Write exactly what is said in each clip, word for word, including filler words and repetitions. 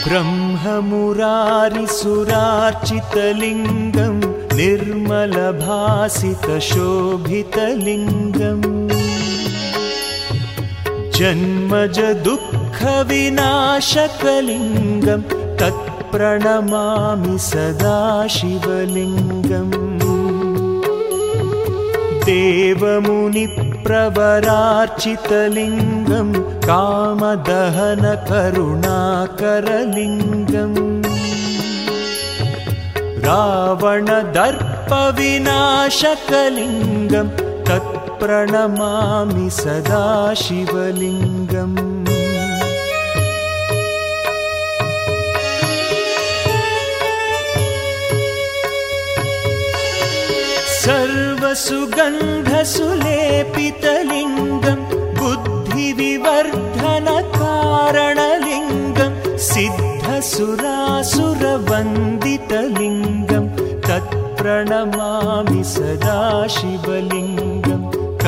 ब्रह्ममुरारिसुरार्चितलिङ्गं निर्मलभासितशोभितलिङ्गम् जन्मज दुःखविनाशकलिङ्गं तत्प्रणमामि सदा शिवलिङ्गम् देवमुनिप्रवरार्चितलिङ्गं कामदहनकरुणाकरलिङ्गम् रावणदर्पविनाशकलिङ्गं तत्प्रणमामि सदा शिवलिङ्गम् सर्वसुगन्धसुलेपितलिङ्गं बुद्धिविवर्धनकारणलिङ्गं सिद्धसुरासुरवन्दितलिङ्गं तत्प्रणमामि सदा शिवलिङ्गं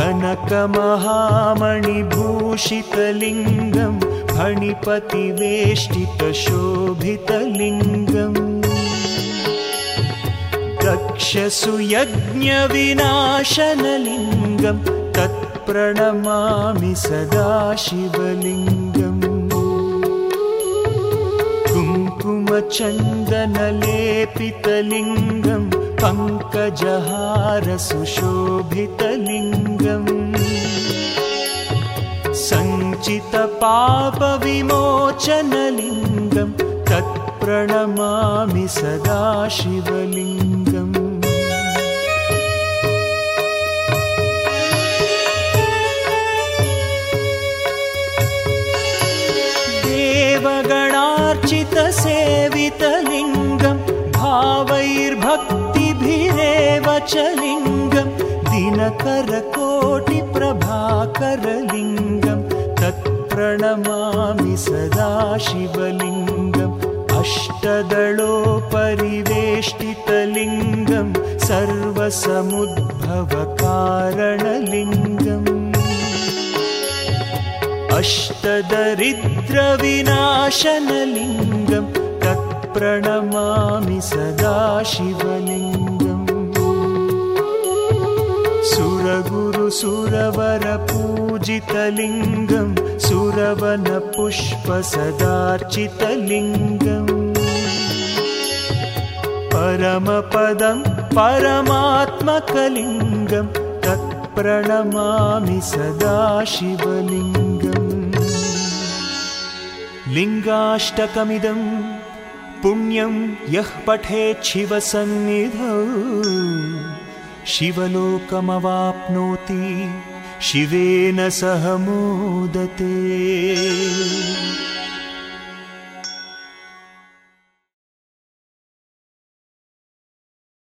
कनकमहामणिभूषितलिङ्गं फणिपतिवेष्टितशोभितलिङ्गम् दक्षसुयज्ञविनाशनलिङ्गं तत्प्रणमामि सदा शिवलिङ्गम् कुङ्कुमचन्दनलेपितलिङ्गं पङ्कजहारसुशोभितलिङ्गम् सञ्चितपापविमोचनलिङ्गं तत्प्रणमामि सदा शिवलिङ्गम् देवगणार्चितसेवितलिङ्गं भावैर्भक्तिभिरेव च लिङ्गं दिनकरकोटिप्रभाकरलिङ्गं तत्प्रणमामि सदा शिवलिङ्गम् अष्टदलोपरिवेष्टितलिङ्गं सर्वसमुद्भवकारणलिङ्गम् अष्टदरिद्रविनाशनलिङ्गं तत्प्रणमामि सदा शिवलिङ्गम् सुरगुरुसुरवरपूजितलिङ्गं सुरवनपुष्पसदार्चितलिङ्गम् परमपदं परमात्मकलिङ्गं तत्प्रणमामि सदा शिवलिङ्गम् लिङ्गाष्टकमिदं पुण्यं यः पठेत् शिवसन्निधौ शिवलोकमवाप्नोति शिवेन सह मोदते।